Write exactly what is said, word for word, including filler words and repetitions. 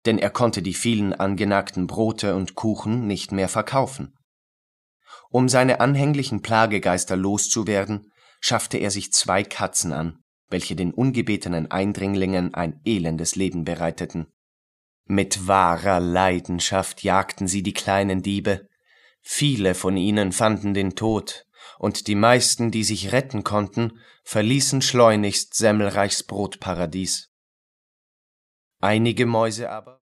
denn er konnte die vielen angenagten Brote und Kuchen nicht mehr verkaufen. Um seine anhänglichen Plagegeister loszuwerden, schaffte er sich zwei Katzen an, welche den ungebetenen Eindringlingen ein elendes Leben bereiteten. Mit wahrer Leidenschaft jagten sie die kleinen Diebe. Viele von ihnen fanden den Tod, und die meisten, die sich retten konnten, verließen schleunigst Semmelreichs Brotparadies. Einige Mäuse aber